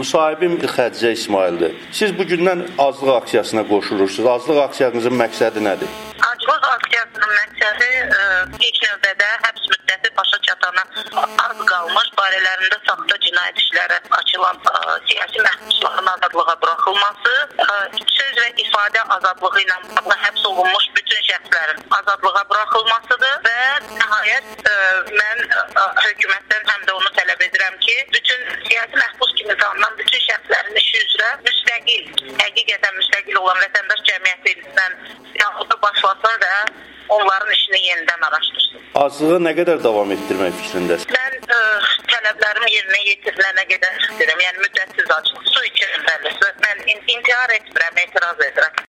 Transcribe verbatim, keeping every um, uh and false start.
Müsahibim Xədicə İsmaildir. Siz bu gündən azlıq aksiyasına qoşulursunuz. Azlıq aksiyanızın məqsədi nədir? Azlıq aksiyasının məqsədi ə, ilk növbədə həbs müddəti başa çatana az qalmış barələrində saxta cinayət işləri açılan ə, siyasi məhbusların azadlığa buraxılması, ə, söz və ifadə azadlığı ilə bağlı həbs olunmuş bütün şəxslərin azadlığa buraxılmasıdır və nəhayət ə, mən ə, hökumətdən həm də onu tələb edirəm ki, bütün siyasi məhbus kimi tanınan bütün şəxslərin işi üzrə müstəqil, həqiqətən müstəqil olan vətəndaş cəmiyyətindən dialoqa başlasın və onların işini yenidən araşdırsın. Azlığı nə qədər davam etdirmək fikrindəsiniz? Mən ə, tələblərim yerinə yetirilənə qədər istəyirəm. Yəni müddətsiz aclıq, su içirilməlidir. Mən intihar etmirəm, etiraz edirəm.